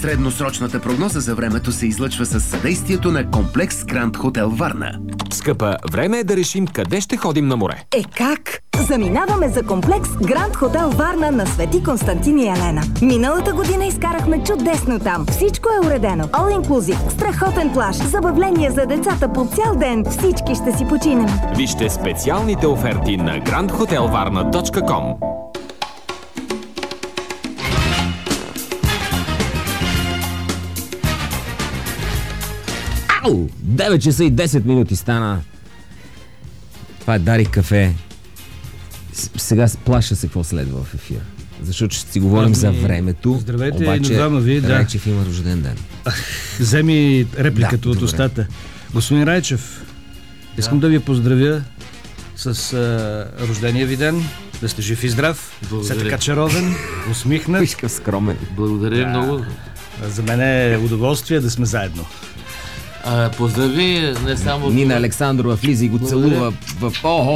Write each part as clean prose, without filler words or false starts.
Средносрочната прогноза за времето се излъчва със съдействието на Комплекс Гранд Хотел Варна. Скъпа, време е да решим къде ще ходим на море. Как? Заминаваме за Комплекс Гранд Хотел Варна на Свети Константин и Елена. Миналата година изкарахме чудесно там. Всичко е уредено. All inclusive, страхотен плаж, забавления за децата по цял ден. Всички ще си починем. Вижте специалните оферти на grandhotelvarna.com. 9 часа и 10 минути стана. Това е Дарик кафе. Сега плаша се какво следва в ефира. Защото ще си говорим за времето. Здравейте, обаче двама ви. Райчев има рожден ден. Вземи репликата от устата. Господин Райчев, искам да ви поздравя с рождения ви ден. Да сте жив и здрав. Все така чаровен, усмихнат. Вишка скромен. Благодаря много. За мен е удоволствие да сме заедно. Поздрави не само... Нина Александрова влиза и го целува в...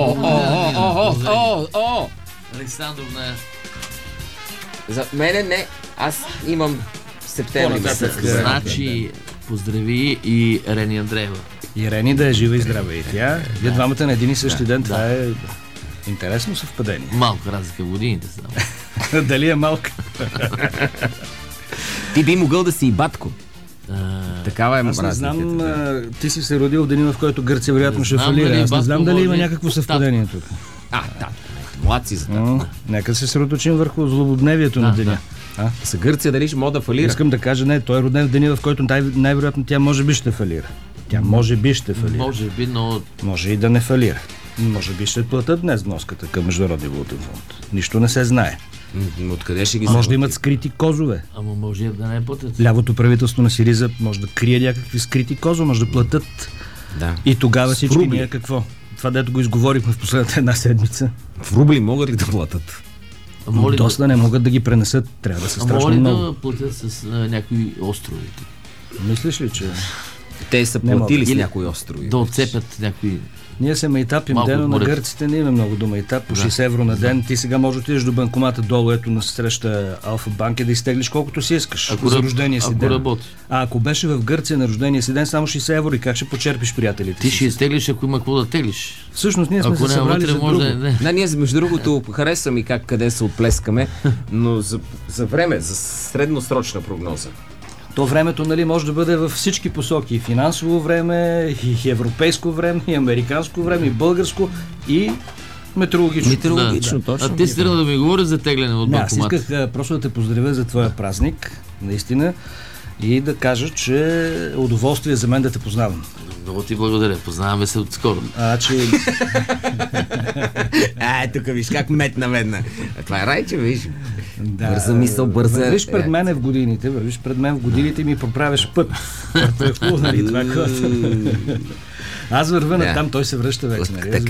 Александрова За мене не. Аз имам септември месец. Значи поздрави и Рени Андреева. И Рени да е жива и здрава и тя. Вие двамата на един и същи ден. Това е интересно съвпадение. Малко разлика в годините само. Дали е малка? Ти би могъл да си и батко. Такава е аз не знам, ти си се родил в деня, в който Гърция вероятно ще фалира. Аз не знам дали има някакво съвпадение тук. Да. Млад си за това. Нека се съсредоточим върху злободневието на деня. За Гърция дали ще може да фалира? Искам да кажа, не, той е роден в деня, в който най-вероятно тя може би ще фалира. Тя може би ще фалира. Може би, но... Може и да не фалира. Може би ще платят днес вноската към Международния валутен фонд. Нищо не се знае. Откъде ще ги може да имат скрити козове. Ама може да не платят. Лявото правителство на Сириза може да крие някакви скрити козове, може да платят. Да. И тогава всички ние какво? Това, дето го изговорихме в последната една седмица. В рубли могат ли да платят? Доста не могат да ги пренесат. Трябва да са страшно много. Да платят с някои острови? Мислиш ли, че... Те са платили с някои острови. Да отцепят някои... Ние се майтапим дено на гърците, не има много до майтап, по 60 евро на ден. Ти сега можеш да отидеш до банкомата долу, ето на среща Алфа Банк, да изтеглиш колкото си искаш за рождения си ден. Работи. Ако беше в Гърция на рождения си ден, само 60 евро и как ще почерпиш приятелите? Ти ще изтеглиш, ако има какво да теглиш. Всъщност ние сме се събрали за друго. Ние между другото харесвам и къде се отплескаме, но за време, за средносрочна прогноза. То времето, нали, може да бъде във всички посоки. И финансово време, и европейско време, и американско време, и българско, и метеорологично. Метеорологично, точно. А ти си трябва да ми говориш за тегляне от банкомат. Аз исках просто да те поздравя за твоя празник, наистина, и да кажа, че е удоволствие за мен да те познавам. Много ти благодаря. Познаваме се отскоро. Тук виж как метна ведна. Това е Райче, виж. Бърза мисъл, бърза... Вървиш пред мен в годините, и ми проправяш път. Аз вървя натам, той се връща вече.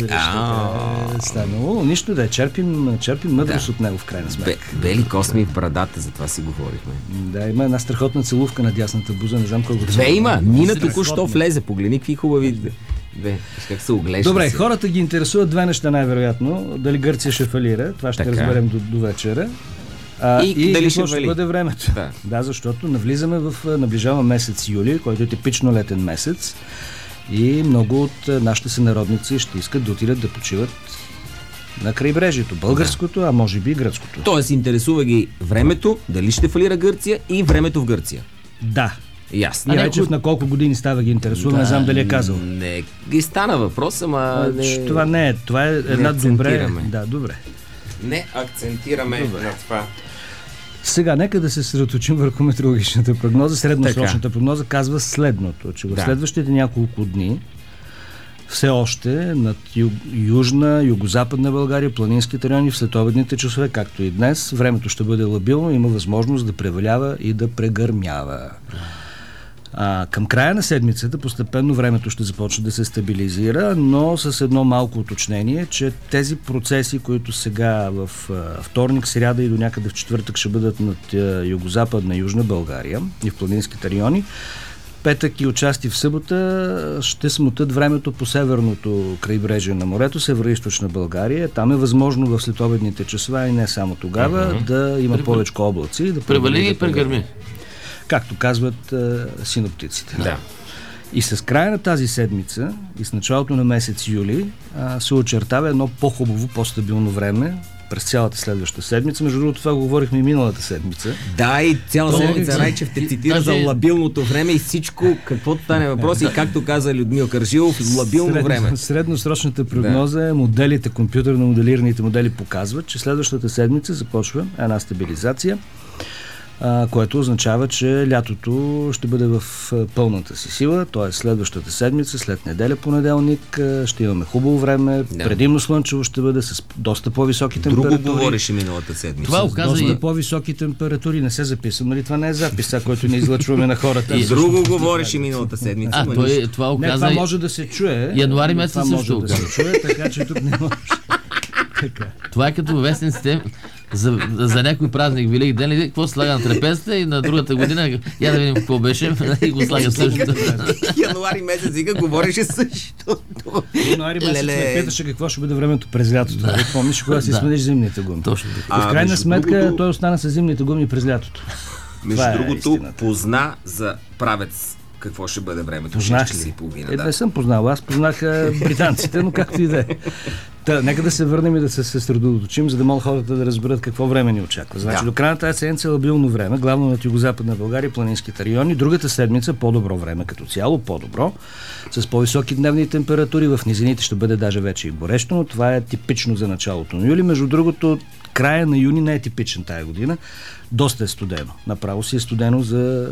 Нищо да е, черпим мъдрост от него в крайна сметка. Бели косми в брадата, за това си говорихме. Да, има една страхотна целувка на дясната буза, не знам колко... Има! Нина току-що влезе, погледни какви хубави... Как се оглежда. Добре, хората ги интересуват две неща най-вероятно. Дали Гърция ще фалира, това ще разберем до вечера. И дали ще бъде времето. Да, защото наближава месец юли, който е типично летен месец. И много от нашите сънародници ще искат да отидат да почиват на крайбрежието. Българското, а може би и гръцкото. Тоест интересува ги времето, дали ще фалира Гърция и времето в Гърция. Да. Ясно. И Райчев на колко години става ги интересува, не знам дали е казал. Не ги стана въпрос, ама... Това не е. Това е една добре... Да, добре. Не акцентираме на това. Сега, нека да се съсредоточим върху метеорологичната прогноза. Средносрочната прогноза казва следното, че в следващите няколко дни все още над южна, югозападна България, планинските райони в следобедните часове, както и днес, времето ще бъде лабилно, има възможност да превалява и да прегърмява. Към края на седмицата постепенно времето ще започне да се стабилизира, но с едно малко уточнение, че тези процеси, които сега в вторник, сряда и до някъде в четвъртък ще бъдат над югозападна Южна България и в планинските райони, петък и отчасти в събота ще смутат времето по северното крайбрежие на морето, североизточна България. Там е възможно в следобедните часове и не само тогава да има повече облаци. Превали и прегърми. както казват синоптиците. Да. И с края на тази седмица и с началото на месец юли се очертава едно по-хубаво, по-стабилно време през цялата следваща седмица. Между другото, това го говорихме и миналата седмица. Да, и цяла седмица Райчев те цитира за лабилното време и всичко, каквото стане въпрос и както каза Людмил Каржилов, лабилно време. Средносрочната прогноза, моделите, компютърно моделираните модели показват, че следващата седмица започва една стабилизация, което означава, че лятото ще бъде в пълната си сила, т.е. следващата седмица, след неделя, понеделник, ще имаме хубаво време, предимно слънчево ще бъде с доста по-високи температури. Друго говореше миналата седмица. Това оказа доста по-високи температури, не се записвам, нали? Това не е запис, който не излъчваме на хората. Друго говореше миналата седмица. Това оказа... Не, това може да се чуе. Януари месец също да се чуе, така че тук не може. Това е като вестниците за някой празник, Велик ден, какво слага на трапезата и на другата година, я да видим какво беше и го слага същото. Януари месец говореше същото. Януари месец ме питаше какво ще бъде времето през лятото. Помниш, кога си смениш зимните гуми. Точно така. И в крайна сметка той остана с зимните гуми през лятото. Между другото, позна за правец какво ще бъде времето. Познах ли? Не съм познал. Аз познах британците, но както и да е. Нека да се върнем и да се съсредоточим, за да могат хората да разберат какво време ни очаква. Значи до края на тази седмица е лабилно време, главно на югозападна България и планинските райони. Другата седмица по-добро време като цяло, по-добро, с по-високи дневни температури. В низините ще бъде даже вече и горещо, но това е типично за началото на юли. Между другото, края на юни не е типичен тая година. Доста е студено. Направо си е студено за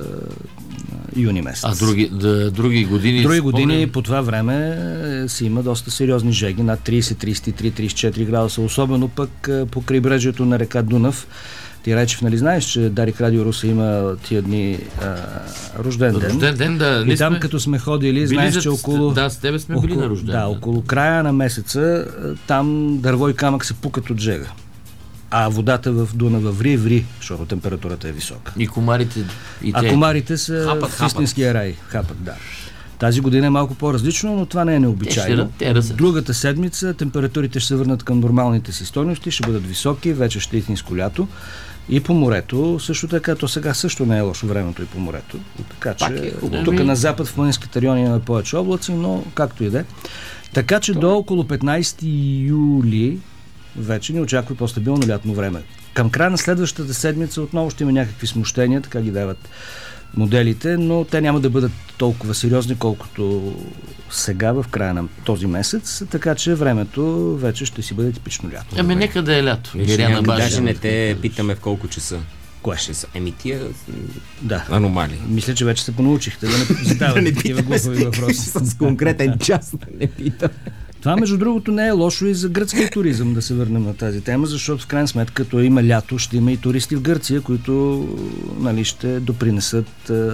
юни месец. А други години? Други години по това време си има доста сериозни жеги, над 30, 33, 34 градуса, особено пък по крайбрежието на река Дунав. Ти, Райчев, нали знаеш, че Дарик Радио Руса има тия дни рожден ден? Рожден ден, да. И там, като сме ходили, знаеш, че около... Да, с тебе сме били на рожден ден. Да, около края на месеца там дърво и камък се пукат от жега. А водата в Дунава ври, защото температурата е висока. И комарите... А комарите са в истинския рай. Хапат, да. Тази година е малко по-различно, но това не е необичайно. Другата седмица температурите ще се върнат към нормалните си стойности, ще бъдат високи, вече ще е истинско лято. И по морето, също така, то сега също не е лошо времето и по морето. Така че тук на запад в планинските райони имаме повече облаци, но както и да е. Така че до около 15 юли вече ни очаква по-стабилно лятно време. Към края на следващата седмица отново ще има някакви смущения, така ги дават моделите, но те няма да бъдат толкова сериозни, колкото сега в края на този месец, така че времето вече ще си бъде типично лято. Ами нека да е лято. Даже не те питаме в колко часа. Кое ще са? Тия аномалии. Мисля, че вече се понаучихте да не задавате такива глупави въпроси. С конкретен час не питам. Това, между другото, не е лошо и за гръцкия туризъм, да се върнем на тази тема, защото в крайна сметка, като има лято, ще има и туристи в Гърция, които ще допринесат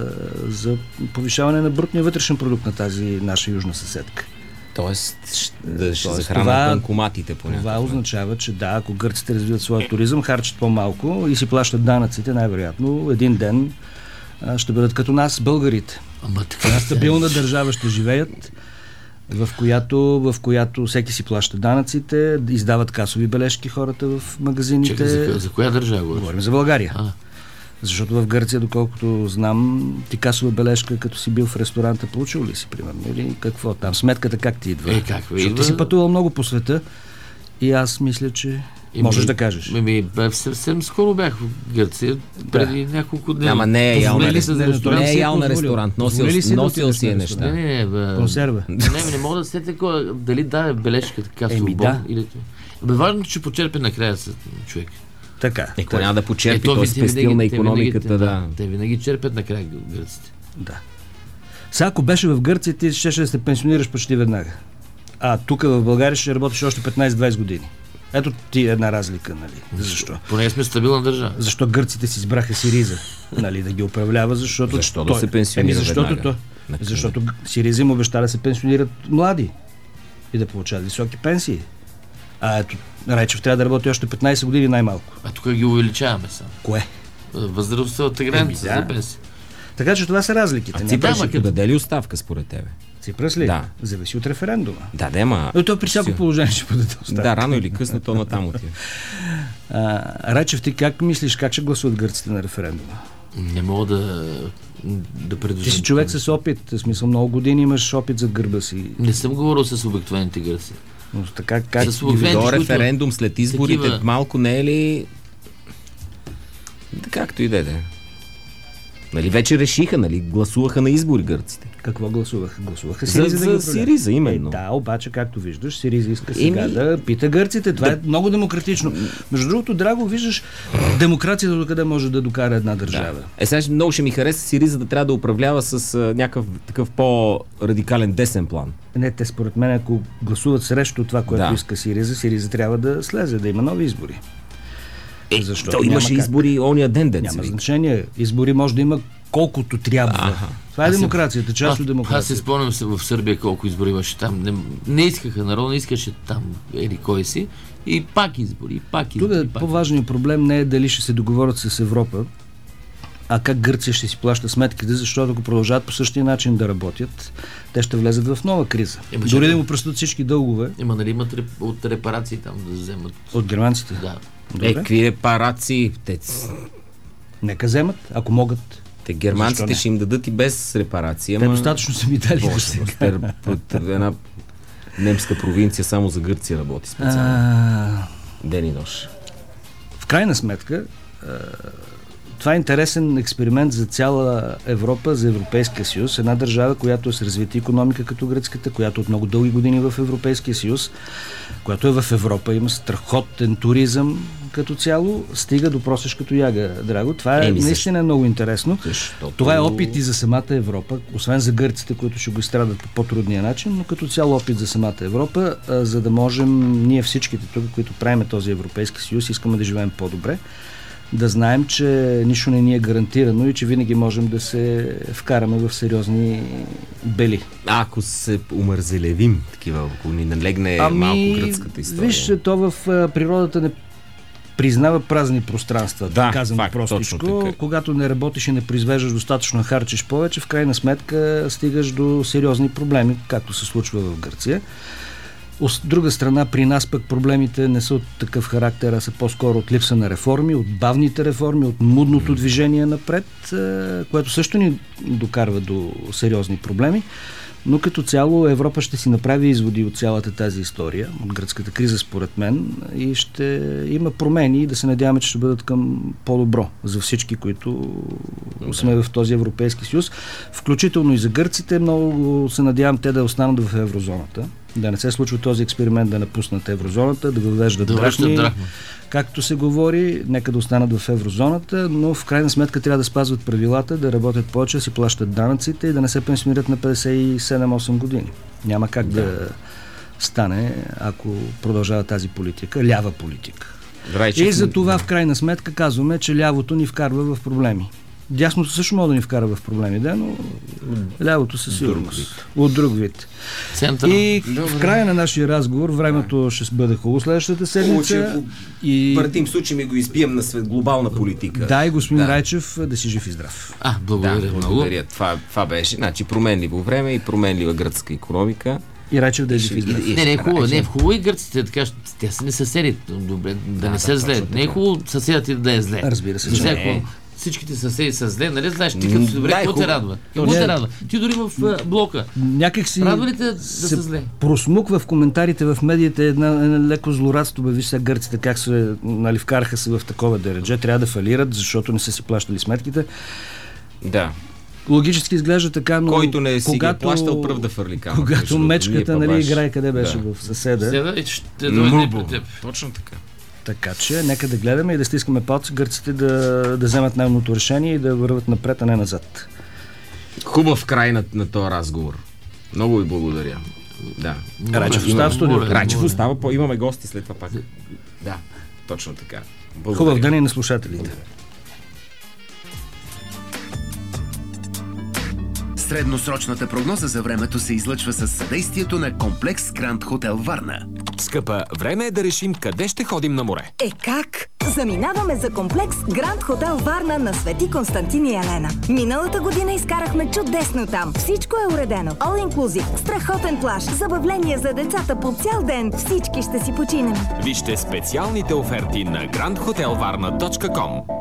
за повишаване на брутния вътрешен продукт на тази наша южна съседка. Тоест ще захранят банкоматите по някакъв. Това означава, че да, ако гърците развиват своя туризъм, харчат по-малко и си плащат данъците, най-вероятно един ден ще бъдат като нас, българите. Една стабилна държава ще живеят, в която всеки си плаща данъците, издават касови бележки хората в магазините. За коя държава говориш? Говорим за България. Защото в Гърция, доколкото знам, ти касова бележка, като си бил в ресторанта, получил ли си, примерно? Или какво там? Сметката как ти идва? Защото ти си пътувал много по света и аз мисля, че можеш да кажеш. Съвсем скоро бях в Гърция, преди няколко дни. Ама не е ял на ресторант. Носил си е неща. Консерва. Не мога да сетя дали даде бележка така с бон. Важното, че почерпи накрая човек. Така. Ако няма да почерпи, той спестил на икономиката. Те винаги черпят накрая гърците. Да. Сега, ако беше в Гърция, ти ще се пенсионираш почти веднага. А тук в България ще работиш още 15-20 години. Ето ти една разлика, нали? Защо? Поне сме стабилна държава. Защо гърците си избраха Сириза, нали, да ги управлява, защото... Защо да се пенсионира веднага? Защото Сириза им обеща да се пенсионират млади и да получават високи пенсии. А ето, Райчев трябва да работи още 15 години най-малко. А тук ги увеличаваме само. Кое? Възрастовата граница за пенсия. Така че това са разликите. А Ципрас ще подаде ли оставка според тебе? Ципрас ли? Да. Зависи от референдума. Но то при всяко положение ще подаде оставка. Да, рано или късно то натам отива. Райчев, ти как мислиш, как ще гласуват гърците на референдума? Не мога да предвиждам. Ти си човек с опит, в смисъл много години имаш опит зад гърба си. Не съм говорил с обикновените гърци. Но така как до референдум след изборите малко не е ли... Както и да е. Нали, вече решиха, нали, гласуваха на избори гърците. Какво гласуваха? Гласуваха Сириза за Сириза, именно. Да, обаче, както виждаш, Сириза иска сега да пита гърците. Това е много демократично. Между другото, Драго, виждаш демокрацията до къде може да докара една държава. Да. Сега много ще ми хареса Сириза да трябва да управлява с някакъв такъв по-радикален десен план. Не, те според мен, ако гласуват срещу това, което иска Сириза трябва да слезе, да има нови избори. Защо? То имаше избори ония ден. Няма значение. Избори може да има колкото трябва. Това е демокрацията, част от демокрацията. Аз се спомням в Сърбия колко избори имаше там. Не искаха народ, не искаше там кой си. И пак избори, Тук по-важният проблем не е дали ще се договорят с Европа, а как Гърция ще си плаща сметките, защото ако продължават по същия начин да работят, те ще влезат в нова криза. Дори да му пръстат всички дългове. Нали имат от репарации там да вземат. От германците? Да. Какви репарации? Нека вземат, ако могат. Те германците ще им дадат и без репарация. Те достатъчно са ми дали. Една немска провинция само за Гърция работи специално. Ден и нощ. В крайна сметка, това е интересен експеримент за цяла Европа, за Европейския съюз. Една държава, която е с развита икономика като гръцката, която от много дълги години в Европейския съюз, която е в Европа, има страхотен туризъм като цяло, стига до просеш като яга, Драго. Това е наистина много интересно. Това е опит и за самата Европа, освен за гърците, които ще го изстрадат по по-трудния начин, но като цяло опит за самата Европа, за да можем ние всичките тук, които правим този Европейски съюз, искаме да живеем по-добре, да знаем, че нищо не ни е гарантирано и че винаги можем да се вкараме в сериозни бели. Ако се умързелевим такива, ако ни налегне малко гръцката история. Виж, то в природата не признава празни пространства, казано простичко. Когато не работиш и не произвеждаш достатъчно, харчиш повече, в крайна сметка стигаш до сериозни проблеми, както се случва в Гърция. От друга страна, при нас пък проблемите не са от такъв характер, а са по-скоро от липса на реформи, от бавните реформи, от мудното движение напред, което също ни докарва до сериозни проблеми. Но като цяло Европа ще си направи изводи от цялата тази история, от гръцката криза според мен, и ще има промени и да се надяваме, че ще бъдат към по-добро за всички, които сме в този Европейски съюз. Включително и за гърците. Много се надявам те да останат в еврозоната. Да не се случва този експеримент да напуснат еврозоната, да въвеждат драхми. Както се говори, нека да останат в еврозоната, но в крайна сметка трябва да спазват правилата, да работят повече, да си плащат данъците и да не се пенсионират на 57-8 години. Няма как да стане, ако продължава тази политика, лява политика. И за това в крайна сметка казваме, че лявото ни вкарва в проблеми. Дясното също може да ни вкара в проблеми, но лявото със сигурност. От друг вид. И в края на нашия разговор, времето ще бъде хубаво следващата седмица. И партим случай ми го избием на глобална политика. Да, и господин Райчев да си жив и здрав. Благодаря много. Благодаря. Това беше. Значи променливо време и променлива гръцка икономика. И Райчев да е жив и здрав. Не е хубаво. Не е хубаво и гърците, така, те са не съседи. Добре, да не се зле. Не е хубаво съседът ти да е зле. Разбира се. Всичките съседи са зле, нали знаеш, ти като си добре, какво те радва? Какво те радва? Ти дори в блока. Някак си радва ли те да са зле? Просмуква в коментарите в медиите една леко злорадство, виж сега гърците как се, нали, вкараха се в такова дередже, трябва да фалират, защото не са си плащали сметките. Да. Логически изглежда така, но който не си ги плащал, пръв да фърли камък. Когато мечката, нали, играе къде беше в съседа. Точно така. Така че, нека да гледаме и да стискаме палци гърците да вземат най-умното решение и да върват напред, а не назад. Хубав край на този разговор. Много ви благодаря. Да. Райчев остава в студиото. Райчев остава, имаме гости след това пак. Да, точно така. Благодаря. Хубав ден и на слушателите. Средносрочната прогноза за времето се излъчва със съдействието на Комплекс Гранд Хотел Варна. Скъпа, време е да решим къде ще ходим на море. Как? Заминаваме за Комплекс Гранд Хотел Варна на Свети Константин и Елена. Миналата година изкарахме чудесно там. Всичко е уредено. All inclusive, страхотен плаж, забавления за децата по цял ден. Всички ще си починем. Вижте специалните оферти на grandhotelvarna.com.